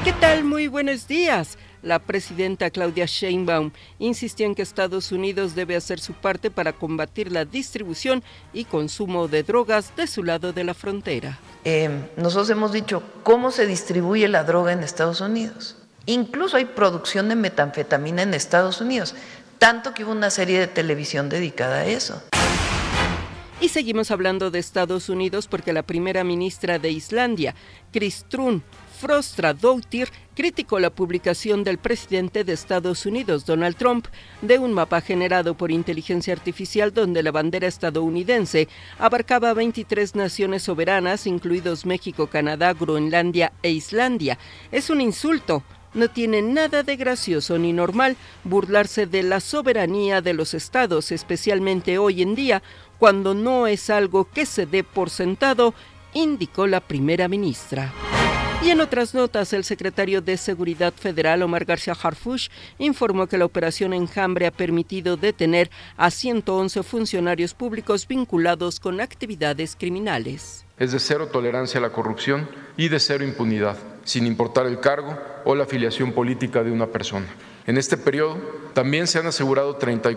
¿Qué tal? Muy buenos días. La presidenta Claudia Sheinbaum insistió en que Estados Unidos debe hacer su parte para combatir la distribución y consumo de drogas de su lado de la frontera. Nosotros hemos dicho cómo se distribuye la droga en Estados Unidos. Incluso hay producción de metanfetamina en Estados Unidos, tanto que hubo una serie de televisión dedicada a eso. Y seguimos hablando de Estados Unidos porque la primera ministra de Islandia, Kristrún Frostadóttir, criticó la publicación del presidente de Estados Unidos, Donald Trump, de un mapa generado por inteligencia artificial donde la bandera estadounidense abarcaba 23 naciones soberanas, incluidos México, Canadá, Groenlandia e Islandia. Es un insulto. No tiene nada de gracioso ni normal burlarse de la soberanía de los estados, especialmente hoy en día, cuando no es algo que se dé por sentado, indicó la primera ministra. Y en otras notas, el secretario de Seguridad Federal, Omar García Harfuch, informó que la operación Enjambre ha permitido detener a 111 funcionarios públicos vinculados con actividades criminales. Es de cero tolerancia a la corrupción y de cero impunidad, sin importar el cargo o la afiliación política de una persona. En este periodo también se han asegurado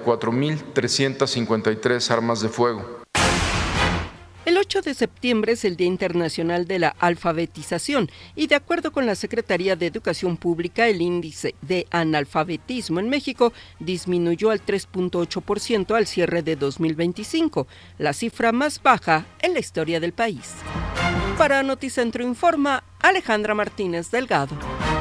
34.353 armas de fuego. El 8 de septiembre es el Día Internacional de la Alfabetización y de acuerdo con la Secretaría de Educación Pública, el índice de analfabetismo en México disminuyó al 3.8% al cierre de 2025, la cifra más baja en la historia del país. Para Noticentro Informa, Alejandra Martínez Delgado.